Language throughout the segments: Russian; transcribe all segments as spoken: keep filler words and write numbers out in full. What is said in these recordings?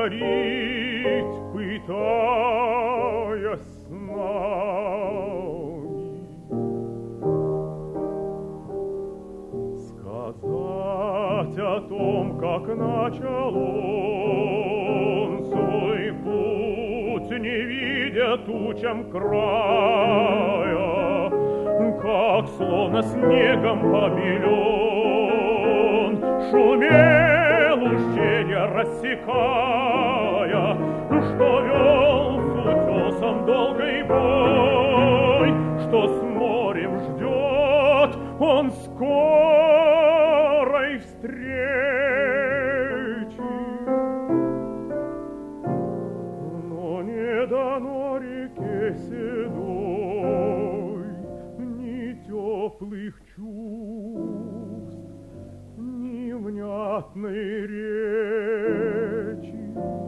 говорить, пытаясь с нами. Сказать о том, как начал он свой путь, не видя тучам края, как словно снегом побелен, шумел ущелья, рассекая, что вел с утесом долгий бой, что с морем ждет он скорой встречи. Но не дано реке седой ни теплых чувств, ни внятной речи.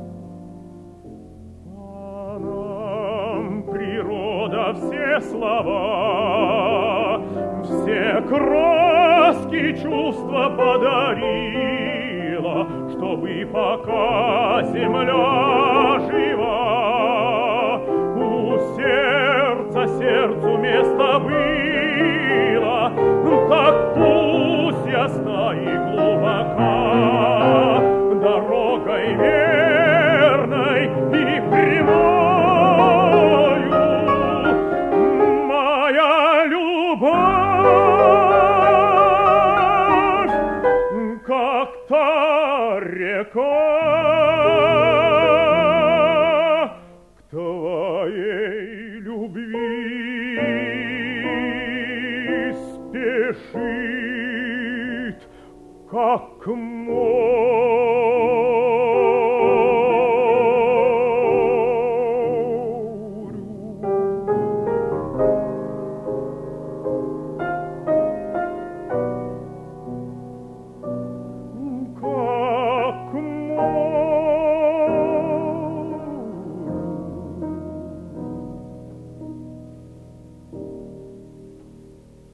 А нам природа все слова, все краски чувства подарила, чтобы пока земля жива, у сердца сердцу место было, так пусть ясна и глубока дорогой верной и прямою моя любовь, как та река к твоей любви спешит, как море